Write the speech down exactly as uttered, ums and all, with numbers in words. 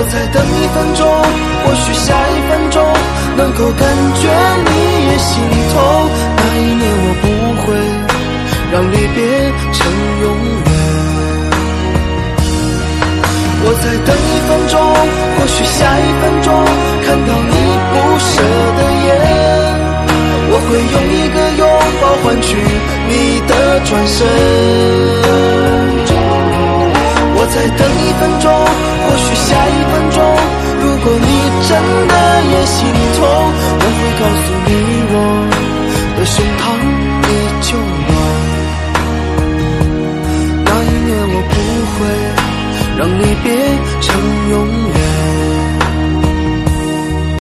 我再等一分钟，或许下一分钟能够感觉你也心痛。那一年我不会让离别成永远。我再等一分钟，或许下一分钟看到你不舍的眼，我会用一个拥抱换取你的转身。我再等一分钟，或许下一分钟，如果你真的也心痛，我会告诉你我的胸膛依旧暖。那一年我不会让离别